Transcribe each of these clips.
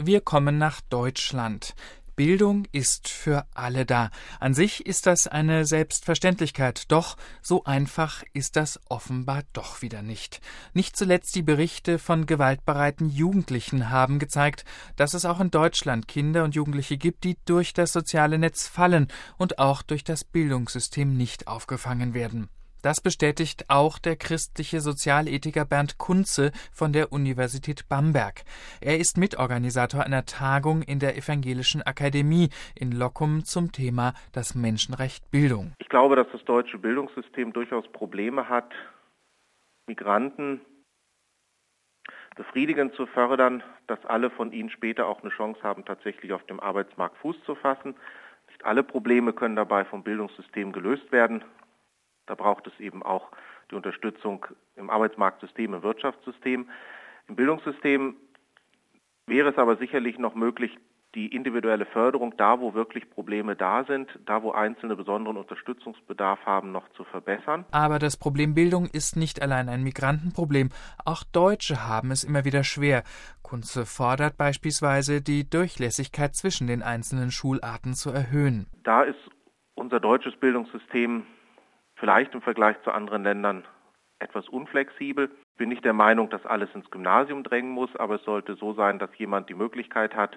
Wir kommen nach Deutschland. Bildung ist für alle da. An sich ist das eine Selbstverständlichkeit, doch so einfach ist das offenbar doch wieder nicht. Nicht zuletzt die Berichte von gewaltbereiten Jugendlichen haben gezeigt, dass es auch in Deutschland Kinder und Jugendliche gibt, die durch das soziale Netz fallen und auch durch das Bildungssystem nicht aufgefangen werden. Das bestätigt auch der christliche Sozialethiker Bernd Kunze von der Universität Bamberg. Er ist Mitorganisator einer Tagung in der Evangelischen Akademie in Loccum zum Thema das Menschenrecht Bildung. Ich glaube, dass das deutsche Bildungssystem durchaus Probleme hat, Migranten befriedigend zu fördern, dass alle von ihnen später auch eine Chance haben, tatsächlich auf dem Arbeitsmarkt Fuß zu fassen. Nicht alle Probleme können dabei vom Bildungssystem gelöst werden. Da braucht es eben auch die Unterstützung im Arbeitsmarktsystem, im Wirtschaftssystem. Im Bildungssystem wäre es aber sicherlich noch möglich, die individuelle Förderung da, wo wirklich Probleme da sind, da, wo Einzelne besonderen Unterstützungsbedarf haben, noch zu verbessern. Aber das Problem Bildung ist nicht allein ein Migrantenproblem. Auch Deutsche haben es immer wieder schwer. Kunze fordert beispielsweise, die Durchlässigkeit zwischen den einzelnen Schularten zu erhöhen. Da ist unser deutsches Bildungssystem vielleicht im Vergleich zu anderen Ländern etwas unflexibel. Ich bin nicht der Meinung, dass alles ins Gymnasium drängen muss, aber es sollte so sein, dass jemand die Möglichkeit hat,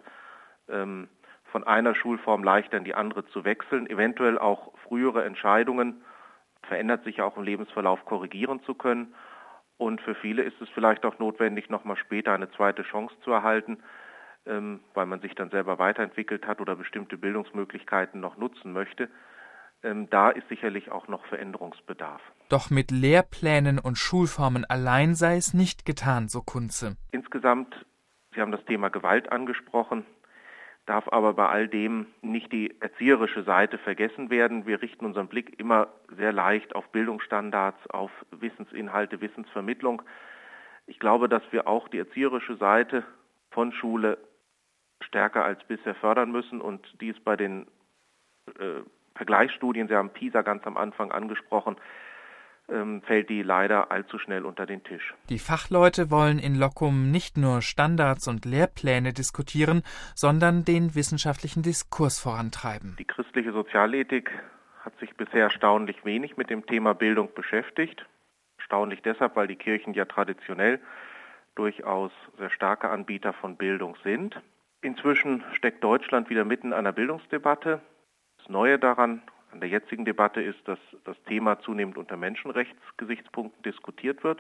von einer Schulform leichter in die andere zu wechseln, eventuell auch frühere Entscheidungen, verändert sich ja auch im Lebensverlauf, korrigieren zu können. Und für viele ist es vielleicht auch notwendig, nochmal später eine zweite Chance zu erhalten, weil man sich dann selber weiterentwickelt hat oder bestimmte Bildungsmöglichkeiten noch nutzen möchte. Da ist sicherlich auch noch Veränderungsbedarf. Doch mit Lehrplänen und Schulformen allein sei es nicht getan, so Kunze. Insgesamt, Sie haben das Thema Gewalt angesprochen, darf aber bei all dem nicht die erzieherische Seite vergessen werden. Wir richten unseren Blick immer sehr leicht auf Bildungsstandards, auf Wissensinhalte, Wissensvermittlung. Ich glaube, dass wir auch die erzieherische Seite von Schule stärker als bisher fördern müssen und dies bei den Vergleichsstudien, Sie haben PISA ganz am Anfang angesprochen, fällt die leider allzu schnell unter den Tisch. Die Fachleute wollen in Loccum nicht nur Standards und Lehrpläne diskutieren, sondern den wissenschaftlichen Diskurs vorantreiben. Die christliche Sozialethik hat sich bisher erstaunlich wenig mit dem Thema Bildung beschäftigt. Erstaunlich deshalb, weil die Kirchen ja traditionell durchaus sehr starke Anbieter von Bildung sind. Inzwischen steckt Deutschland wieder mitten in einer Bildungsdebatte. Das Neue daran, an der jetzigen Debatte ist, dass das Thema zunehmend unter Menschenrechtsgesichtspunkten diskutiert wird.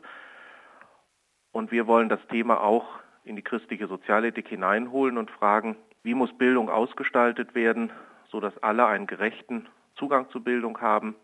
Und wir wollen das Thema auch in die christliche Sozialethik hineinholen und fragen, wie muss Bildung ausgestaltet werden, sodass alle einen gerechten Zugang zu Bildung haben,